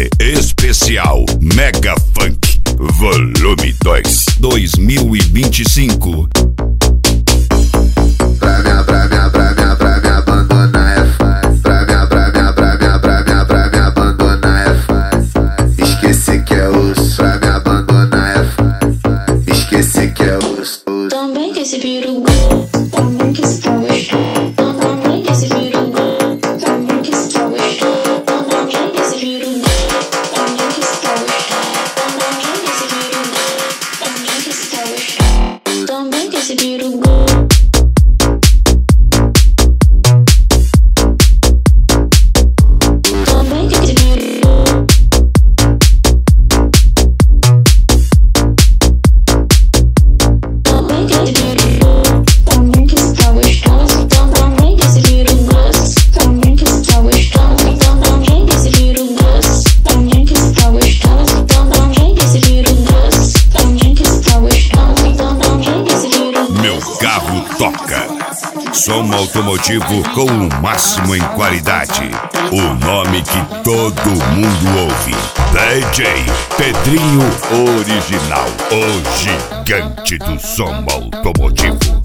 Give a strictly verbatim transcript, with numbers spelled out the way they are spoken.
C especial Mega Funk Volume dois dois mil e vinte e cinco. Pra minha, pra minha, pra minha, pra me abandonar é fácil. Pra minha, pra minha, pra minha, pra minha, pra me abandonar é fácil. Esqueci que é osso. Pra me abandonar é fácil. Esqueci que é osso. Também que esse piru, também que esse tá gostoso. Também que esse piru, também que esse tá gostoso. Também que esse piru, também que esse tá gostoso. Também que esse piru, também que esse tá gostoso. Também que esse piru. Toca. Som automotivo com o máximo em qualidade. O nome que todo mundo ouve. D J Pedrinho Original, o gigante do som automotivo.